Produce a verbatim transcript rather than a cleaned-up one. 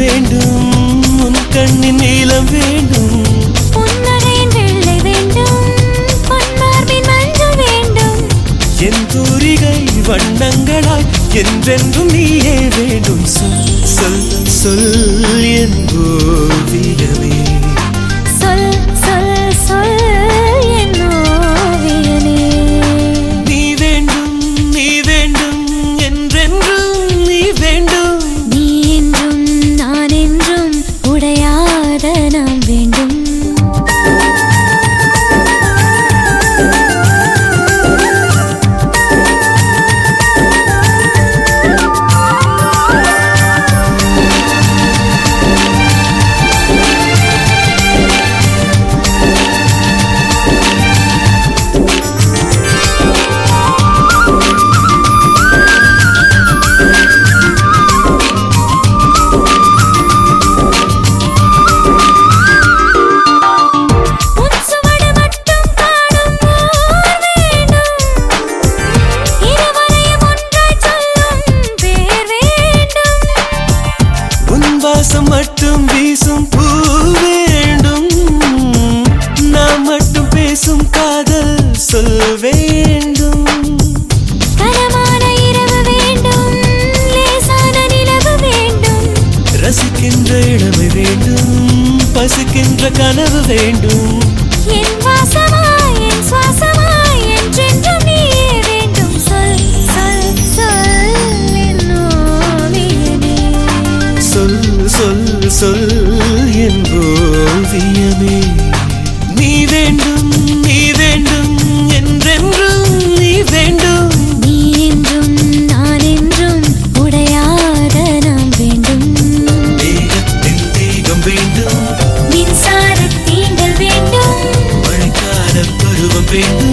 வேண்டும், உன் கண்ணின் நீலம் வேண்டும், புன்னகையின் வெள்ளை வேண்டும், பொன்மார்பின் மஞ்சள் வேண்டும். என் தூரிகை வண்ணங்களாய் என்றென்றும் நீயே வேண்டும். சொல் சொல் சொல் என் ஓவியமே, சொல் சொல் சொல் என் ஓவியனே. நீ வேண்டும் நீ வேண்டும் என்றென்றும் நீ வேண்டும். நீ என்றும் நான் என்றும் உடையாத நாம் வேண்டும். வாசம் மட்டும் வீசும் பூ வேண்டும், நாம் மட்டும் பேசும் காதல் சொல் வேண்டும். கனமான இரவு வேண்டும், லேசான நிலவு வேண்டும், ரசிக்கின்ற இளமை வேண்டும், பசிக்கின்ற கனவு வேண்டும். என் வாசமாய் என் சுவாசமாய் என்றென்றும் நீயே வேண்டும். சொல் சொல் சொல் என் ஓவியனே, சொல் சொல் சொல் என் ஓவியமே. நீ வேண்டும் நீ வேண்டும் என்றென்றும் நீ வேண்டும். நீ என்றும் நான் என்றும் உடையாத நாம் வேண்டும். தேகத்தின் தேகம் வேண்டும், மின்சார தீண்டல் வேண்டும், மழைக்கால பருவம் வேண்டும்.